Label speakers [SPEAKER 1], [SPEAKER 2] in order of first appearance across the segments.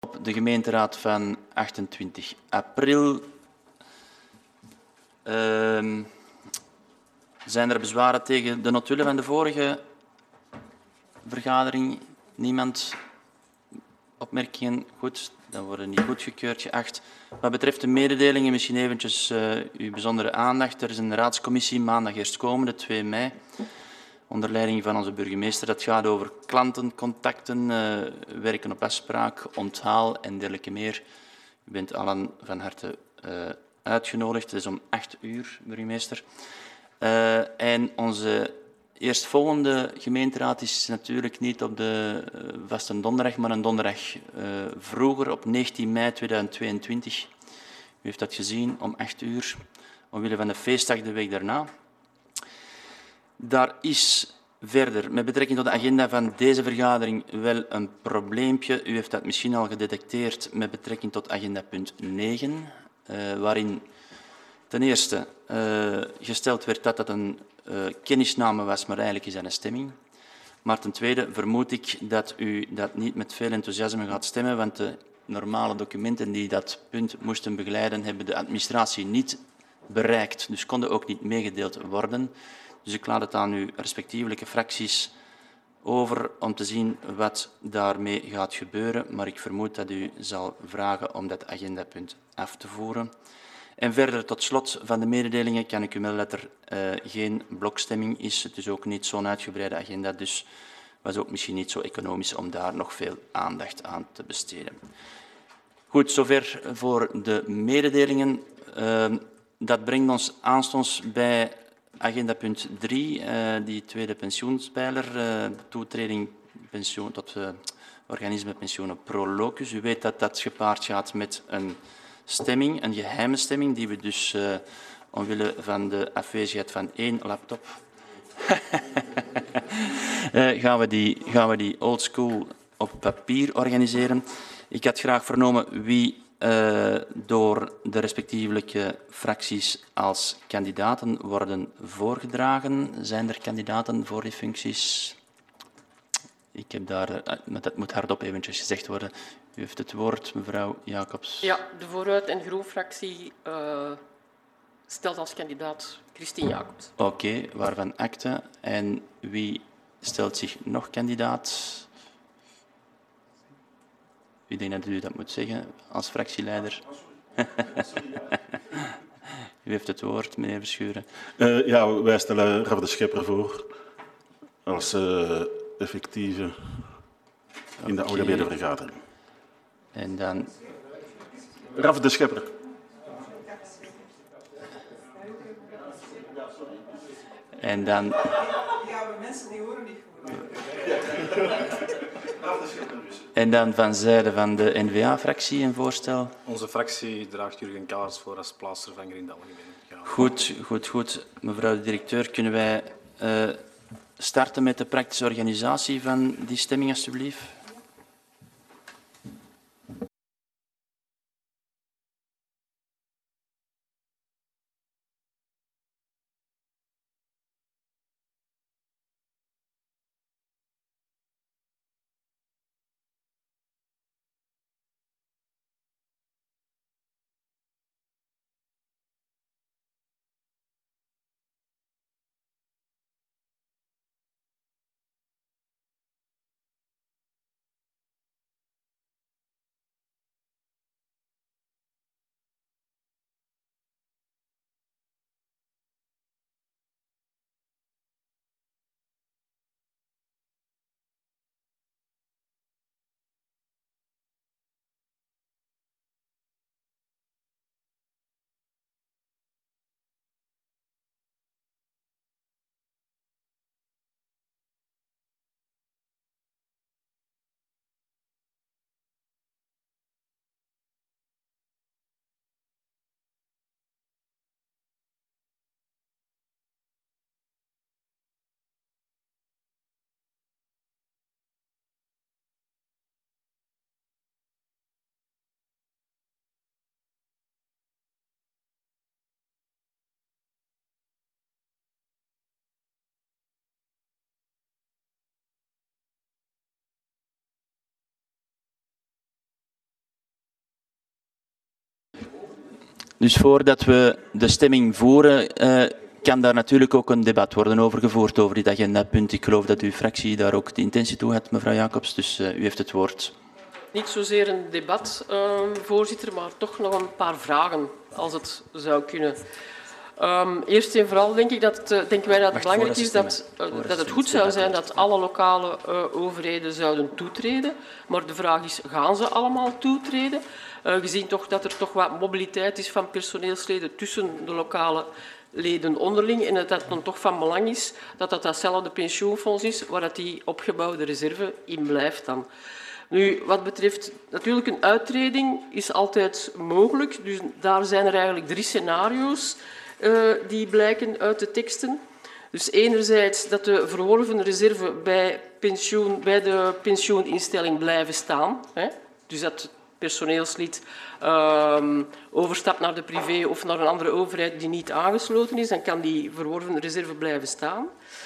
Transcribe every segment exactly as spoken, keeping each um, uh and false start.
[SPEAKER 1] op de gemeenteraad van achtentwintig april. Uh, zijn er bezwaren tegen de notulen van de vorige vergadering? Niemand? Opmerkingen? Goed, dan worden die goedgekeurd geacht. Wat betreft de mededelingen, misschien eventjes uh, uw bijzondere aandacht. Er is een raadscommissie maandag eerstkomende, twee mei, onder leiding van onze burgemeester. Dat gaat over klantencontacten, uh, werken op afspraak, onthaal en dergelijke meer. U bent allen van harte uh, uitgenodigd. Het is om acht uur, burgemeester. Uh, en onze eerstvolgende gemeenteraad is natuurlijk niet op de uh, vaste donderdag, maar een donderdag uh, vroeger, op negentien mei tweeduizend tweeëntwintig. U heeft dat gezien, om acht uur, omwille van de feestdag de week daarna. Daar is verder, met betrekking tot de agenda van deze vergadering, wel een probleempje. U heeft dat misschien al gedetecteerd met betrekking tot agenda punt negen, uh, waarin ten eerste uh, gesteld werd dat dat een uh, kennisname was, maar eigenlijk is dat een stemming. Maar ten tweede vermoed ik dat u dat niet met veel enthousiasme gaat stemmen, want de normale documenten die dat punt moesten begeleiden, hebben de administratie niet bereikt, dus konden ook niet meegedeeld worden. Dus ik laat het aan uw respectievelijke fracties over om te zien wat daarmee gaat gebeuren, maar ik vermoed dat u zal vragen om dat agendapunt af te voeren. En verder, tot slot van de mededelingen, kan ik u melden dat er uh, geen blokstemming is. Het is ook niet zo'n uitgebreide agenda, dus was ook misschien niet zo economisch om daar nog veel aandacht aan te besteden. Goed, zover voor de mededelingen. Uh, dat brengt ons aanstonds bij agenda punt drie, uh, die tweede pensioenspijler, uh, toetreding pensioen, tot uh, organisme pensioenen Prolocus. U weet dat dat gepaard gaat met een stemming, een geheime stemming, die we dus uh, omwille van de afwezigheid van één laptop uh, gaan, we die, gaan we die old school op papier organiseren. Ik had graag vernomen wie uh, door de respectievelijke fracties als kandidaten worden voorgedragen. Zijn er kandidaten voor die functies? Ik heb daar, uh, dat moet hardop eventjes gezegd worden. U heeft het woord, mevrouw Jacobs.
[SPEAKER 2] Ja, de Vooruit- en Groen-fractie uh, stelt als kandidaat Christine Jacobs.
[SPEAKER 1] Oké, okay, waarvan akte. En wie stelt zich nog kandidaat? Ik denk dat u dat moet zeggen als fractieleider. U heeft het woord, meneer Verschuren.
[SPEAKER 3] Uh, ja, wij stellen Raf de Schepper voor als uh, effectieve in okay. de algemene vergadering.
[SPEAKER 1] En dan...
[SPEAKER 3] Raf de Schepper.
[SPEAKER 1] En dan...
[SPEAKER 4] Ja, maar mensen die horen niet goed.
[SPEAKER 1] En dan van zijde van de N V A-fractie een voorstel.
[SPEAKER 5] Onze fractie draagt Jurgen Kallers voor als plaatsvervanger in de algemene vergadering.
[SPEAKER 1] Goed, goed, goed. Mevrouw de directeur, kunnen wij uh, starten met de praktische organisatie van die stemming, alstublieft? Dus voordat we de stemming voeren, uh, kan daar natuurlijk ook een debat worden over gevoerd over dit agendapunt. Ik geloof dat uw fractie daar ook de intentie toe had, mevrouw Jacobs, dus uh, u heeft het woord.
[SPEAKER 2] Niet zozeer een debat, uh, voorzitter, maar toch nog een paar vragen, als het zou kunnen. Um, eerst en vooral denk ik dat het, uh, denken wij dat het
[SPEAKER 1] Wacht,
[SPEAKER 2] belangrijk is dat, uh, dat het goed zou zijn dat alle lokale uh, overheden zouden toetreden. Maar de vraag is, gaan ze allemaal toetreden? Uh, gezien toch dat er toch wat mobiliteit is van personeelsleden tussen de lokale leden onderling en dat het dan toch van belang is dat dat datzelfde pensioenfonds is waar dat die opgebouwde reserve in blijft dan. Nu, wat betreft natuurlijk een uittreding is altijd mogelijk. Dus daar zijn er eigenlijk drie scenario's uh, die blijken uit de teksten. Dus enerzijds dat de verworven reserve bij, pensioen, bij de pensioeninstelling blijven staan. Hè? Dus dat het personeelslid uh, overstapt naar de privé of naar een andere overheid die niet aangesloten is, dan kan die verworven reserve blijven staan.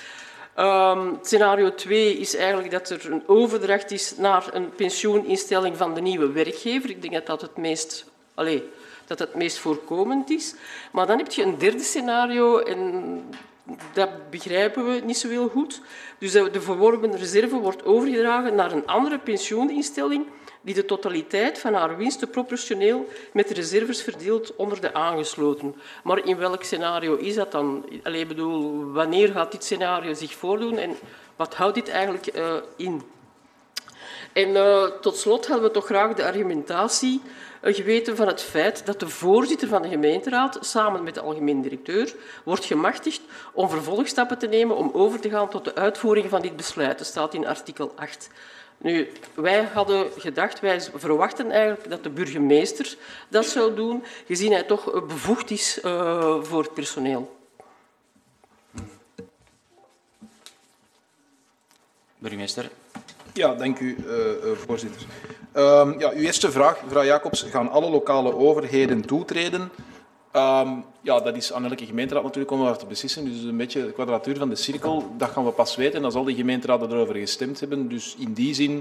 [SPEAKER 2] Um, scenario twee is eigenlijk dat er een overdracht is naar een pensioeninstelling van de nieuwe werkgever. Ik denk dat dat het meest, allez, dat het meest voorkomend is. Maar dan heb je een derde scenario en dat begrijpen we niet zo heel goed. Dus de verworven reserve wordt overgedragen naar een andere pensioeninstelling die de totaliteit van haar winsten proportioneel met de reserves verdeelt onder de aangesloten. Maar in welk scenario is dat dan? Allee, bedoel, wanneer gaat dit scenario zich voordoen en wat houdt dit eigenlijk uh, in? En uh, tot slot hadden we toch graag de argumentatie uh, geweten van het feit dat de voorzitter van de gemeenteraad samen met de algemeen directeur wordt gemachtigd om vervolgstappen te nemen om over te gaan tot de uitvoering van dit besluit. Dat staat in artikel acht. Nu, wij hadden gedacht, wij verwachten eigenlijk dat de burgemeester dat zou doen, gezien hij toch bevoegd is uh, voor het personeel.
[SPEAKER 1] Burgemeester.
[SPEAKER 6] Ja, dank u, uh, uh, voorzitter. Um, ja, uw eerste vraag, mevrouw Jacobs, gaan alle lokale overheden toetreden? Um, ja, dat is aan elke gemeenteraad natuurlijk om dat te beslissen. Dus een beetje de kwadratuur van de cirkel, dat gaan we pas weten als al die gemeenteraden erover gestemd hebben. Dus in die zin,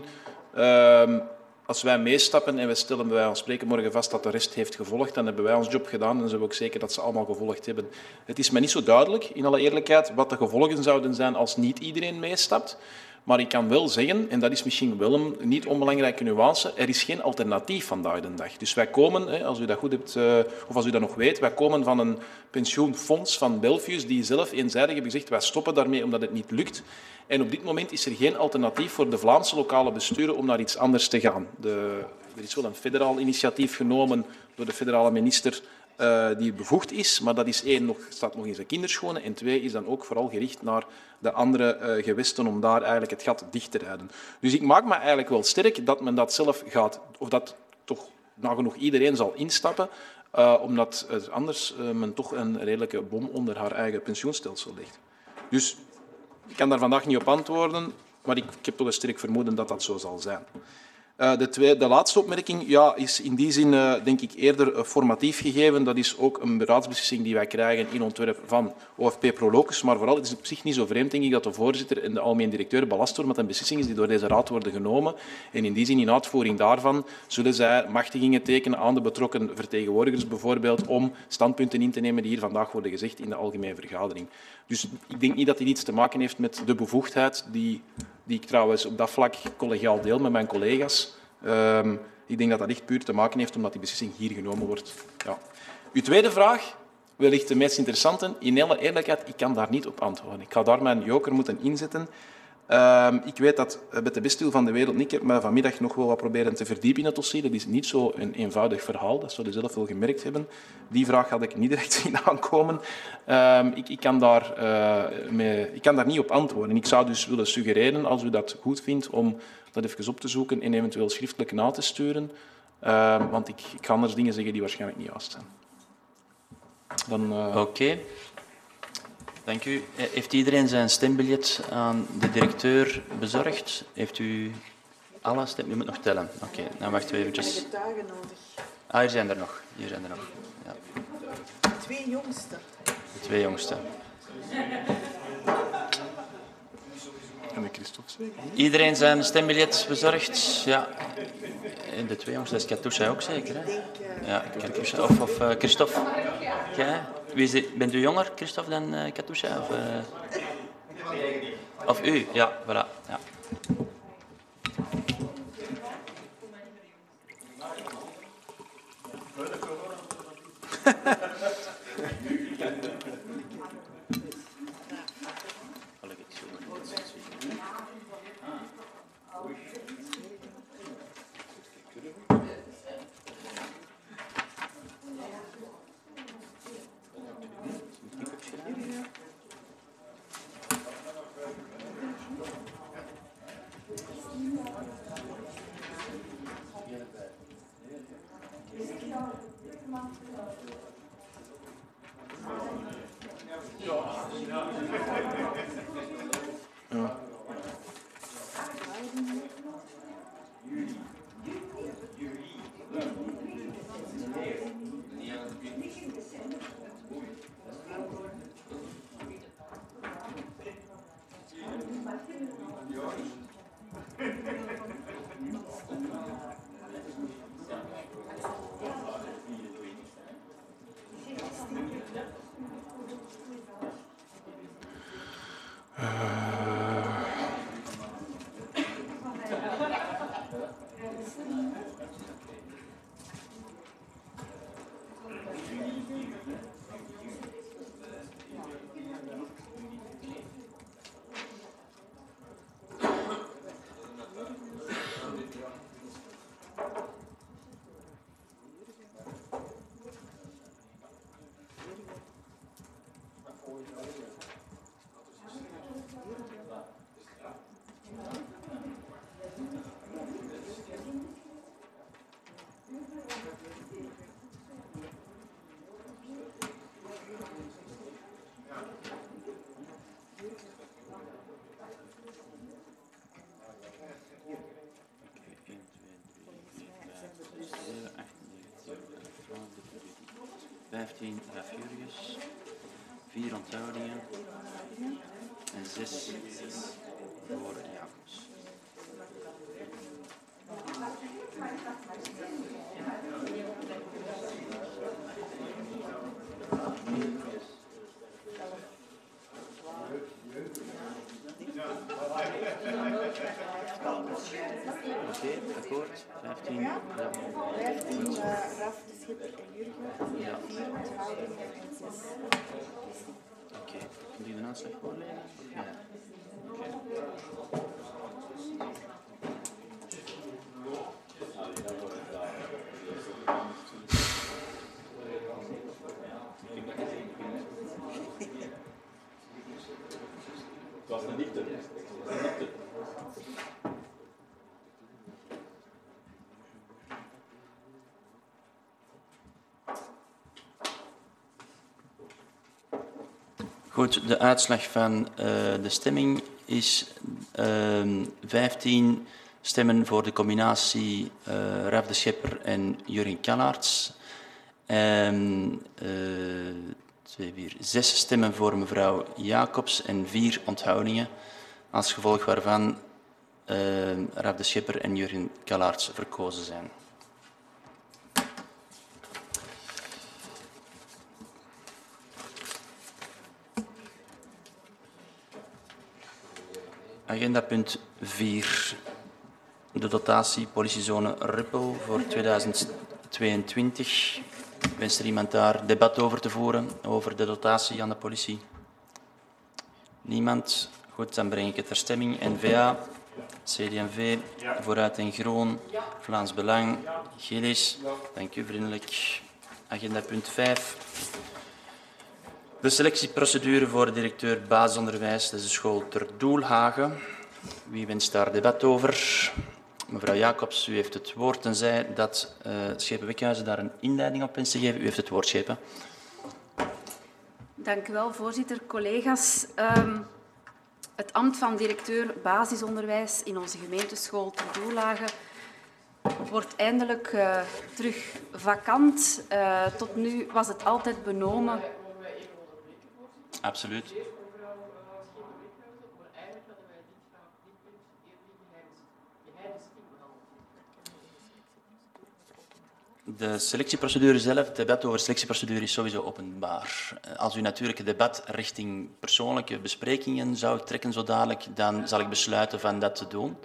[SPEAKER 6] um, als wij meestappen en we stellen bij wijze van spreken morgen vast dat de rest heeft gevolgd, dan hebben wij ons job gedaan en dan zijn we ook zeker dat ze allemaal gevolgd hebben. Het is mij niet zo duidelijk, in alle eerlijkheid, wat de gevolgen zouden zijn als niet iedereen meestapt. Maar ik kan wel zeggen, en dat is misschien wel een niet onbelangrijke nuance, er is geen alternatief vandaag de dag. Dus wij komen, als u dat goed hebt, of als u dat nog weet, wij komen van een pensioenfonds van Belfius die zelf eenzijdig hebben gezegd, wij stoppen daarmee omdat het niet lukt. En op dit moment is er geen alternatief voor de Vlaamse lokale besturen om naar iets anders te gaan. De, er is wel een federaal initiatief genomen door de federale minister Uh, die bevoegd is, maar dat is één, nog, staat nog in zijn kinderschoenen en twee, is dan ook vooral gericht naar de andere uh, gewesten om daar eigenlijk het gat dicht te rijden. Dus ik maak me eigenlijk wel sterk dat men dat zelf gaat, of dat toch nagenoeg iedereen zal instappen, uh, omdat uh, anders uh, men toch een redelijke bom onder haar eigen pensioenstelsel legt. Dus ik kan daar vandaag niet op antwoorden, maar ik, ik heb toch een sterk vermoeden dat dat zo zal zijn. Uh, de, tweede, de laatste opmerking ja, is in die zin uh, denk ik eerder uh, formatief gegeven. Dat is ook een raadsbeslissing die wij krijgen in ontwerp van O F P Prolocus. Maar vooral het is op zich niet zo vreemd denk ik, dat de voorzitter en de algemeen directeur belast worden met een beslissing is die door deze raad worden genomen. En in die zin, in uitvoering daarvan, zullen zij machtigingen tekenen aan de betrokken vertegenwoordigers bijvoorbeeld om standpunten in te nemen die hier vandaag worden gezegd in de algemene vergadering. Dus ik denk niet dat dit iets te maken heeft met de bevoegdheid die, die ik trouwens op dat vlak collegiaal deel met mijn collega's. Um, ik denk dat dat echt puur te maken heeft omdat die beslissing hier genomen wordt. Ja. Uw tweede vraag, wellicht de meest interessante. In alle eerlijkheid, ik kan daar niet op antwoorden. Ik ga daar mijn joker moeten inzetten. Um, ik weet dat met de beste wil van de wereld niet. Ik heb me vanmiddag nog wel wat proberen te verdiepen in het dossier. Dat is niet zo een eenvoudig verhaal. Dat zou je zelf wel gemerkt hebben. Die vraag had ik niet direct zien aankomen. Um, ik, ik, kan daar, uh, mee, ik kan daar niet op antwoorden. Ik zou dus willen suggereren, als u dat goed vindt, om dat even op te zoeken en eventueel schriftelijk na te sturen. Uh, want ik, ik ga anders dingen zeggen die waarschijnlijk niet juist zijn.
[SPEAKER 1] Uh... Oké. Okay. Dank u. Heeft iedereen zijn stembiljet aan de directeur bezorgd? Heeft u alle stem? U moet nog tellen. Oké, okay, dan wachten we eventjes.
[SPEAKER 4] Ik heb getuigen nodig.
[SPEAKER 1] Ah, hier zijn er nog. Hier zijn er nog. Ja.
[SPEAKER 4] De twee jongsten.
[SPEAKER 1] De twee jongsten.
[SPEAKER 6] En de Christophe zeker?
[SPEAKER 1] Iedereen zijn stembiljet bezorgd? Ja. En de twee jongens, dat is Katusha ook zeker, hè? Ja, Katusha. Of, of uh, Christophe. Jij? Wie is het? Bent u jonger, Christophe, dan uh, Katusha? Of, uh... of u? Ja, voilà. Ja. vijftien Rafurius, vier onthoudingen en zes voor Jacobs. Oké, okay, akkoord. vijftien. Ja.
[SPEAKER 4] vijftien uh, Raf de Schipper en Jurgen.
[SPEAKER 1] Ja.
[SPEAKER 4] vier onthoudingen en zes.
[SPEAKER 1] Oké, okay. Kun je de aanslag voorlezen? Ja. Oké. Okay.
[SPEAKER 7] Het was een diepte.
[SPEAKER 1] Goed, de uitslag van uh, de stemming is uh, vijftien stemmen voor de combinatie uh, Raf de Schepper en Jurgen Kallaerts. En uh, twee, vier, zes stemmen voor mevrouw Jacobs en vier onthoudingen, als gevolg waarvan uh, Raf de Schepper en Jurgen Kallaerts verkozen zijn. Agenda punt vier. De dotatie politiezone Ruppel voor tweeduizend tweeëntwintig. Wenst er iemand daar debat over te voeren, over de dotatie aan de politie? Niemand? Goed, dan breng ik het ter stemming. N V A, C D en V, ja. Vooruit en Groen, ja. Vlaams Belang, ja. Gillis. Dank u vriendelijk. Agenda punt vijf. De selectieprocedure voor de directeur basisonderwijs, dat is de school Ter Doelhagen. Wie wenst daar debat over? Mevrouw Jacobs, u heeft het woord, tenzij dat uh, Schepen-Wekhuizen daar een inleiding op wenst te geven. U heeft het woord, Schepen.
[SPEAKER 8] Dank u wel, voorzitter. Collega's, um, het ambt van directeur basisonderwijs in onze gemeenteschool Ter Doelhagen wordt eindelijk uh, terug vakant. Uh, tot nu was het altijd benomen.
[SPEAKER 1] Absoluut. De selectieprocedure zelf, het debat over de selectieprocedure is sowieso openbaar. Als u natuurlijk het debat richting persoonlijke besprekingen zou trekken zo dadelijk, dan zal ik besluiten van dat te doen.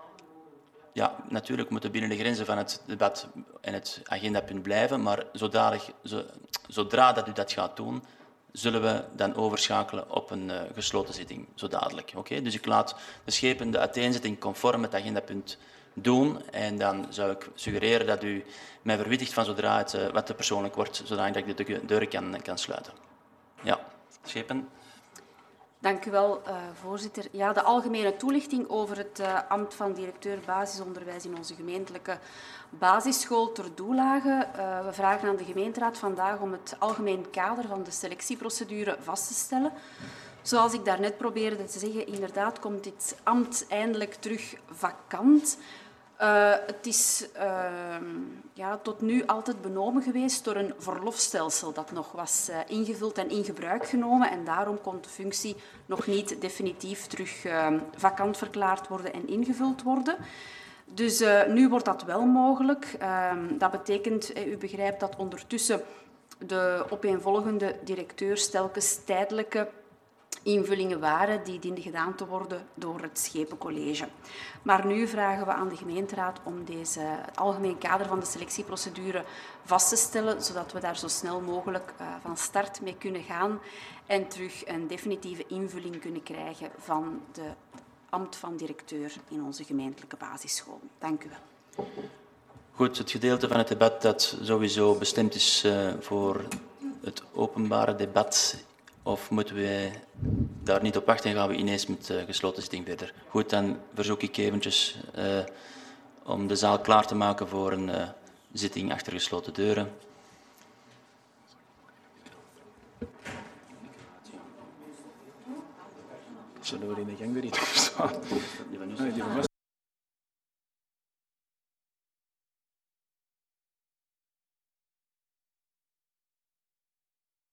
[SPEAKER 1] Ja, natuurlijk moeten binnen de grenzen van het debat en het agendapunt blijven, maar zodanig, zo, zodra dat u dat gaat doen, zullen we dan overschakelen op een uh, gesloten zitting, zo dadelijk. Okay? Dus ik laat de schepen de uiteenzetting conform het agendapunt doen en dan zou ik suggereren dat u mij verwittigt van zodra het uh, wat te persoonlijk wordt, zodat ik de deur kan, kan sluiten. Ja, schepen.
[SPEAKER 8] Dank u wel, uh, voorzitter. Ja, de algemene toelichting over het uh, ambt van directeur basisonderwijs in onze gemeentelijke basisschool ter Doelage. Uh, we vragen aan de gemeenteraad vandaag om het algemeen kader van de selectieprocedure vast te stellen. Zoals ik daarnet probeerde te zeggen, inderdaad komt dit ambt eindelijk terug vakant. Uh, het is uh, ja, tot nu altijd benomen geweest door een verlofstelsel dat nog was uh, ingevuld en in gebruik genomen en daarom kon de functie nog niet definitief terug uh, vakant verklaard worden en ingevuld worden. Dus uh, nu wordt dat wel mogelijk. Uh, dat betekent, uh, u begrijpt dat ondertussen de opeenvolgende directeurs telkens tijdelijke invullingen waren die dienden gedaan te worden door het Schepencollege. Maar nu vragen we aan de gemeenteraad om deze, het algemeen kader van de selectieprocedure vast te stellen, zodat we daar zo snel mogelijk uh, van start mee kunnen gaan en terug een definitieve invulling kunnen krijgen van de ambt van directeur in onze gemeentelijke basisschool. Dank u wel.
[SPEAKER 1] Goed, het gedeelte van het debat dat sowieso bestemd is uh, voor het openbare debat. Of moeten we daar niet op wachten en gaan we ineens met uh, gesloten zitting verder? Goed, dan verzoek ik eventjes uh, om de zaal klaar te maken voor een uh, zitting achter gesloten deuren.
[SPEAKER 6] Zullen we in de gang weer iets opstaan? Nee, die van